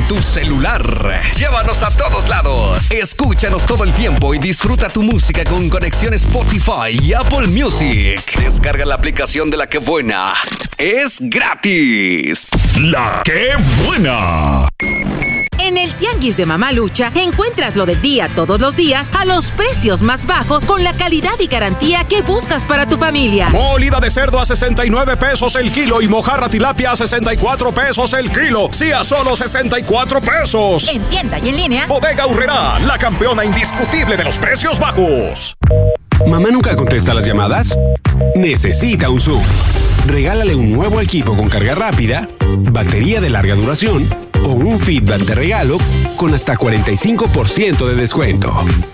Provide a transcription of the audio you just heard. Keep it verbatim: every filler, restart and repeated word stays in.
tu celular. Llévanos a todos lados. Escúchanos todo el tiempo y disfruta tu música con conexión Spotify y Apple Music. Descarga la aplicación de La Que Buena. Es gratis. La Que Buena. En el Tianguis de Mamalucha encuentras lo del día todos los días a los precios más bajos con la calidad y garantía que buscas para tu familia. Molida de cerdo a sesenta y nueve pesos el kilo y mojarra tilapia a sesenta y cuatro pesos el kilo. Sí, a solo sesenta y cuatro pesos. En tienda y en línea. Bodega Aurrerá, la campeona indiscutible de los precios bajos. ¿Mamá nunca contesta las llamadas? Necesita un Zoom. Regálale un nuevo equipo con carga rápida, batería de larga duración o un feedback de regalo con hasta cuarenta y cinco por ciento de descuento.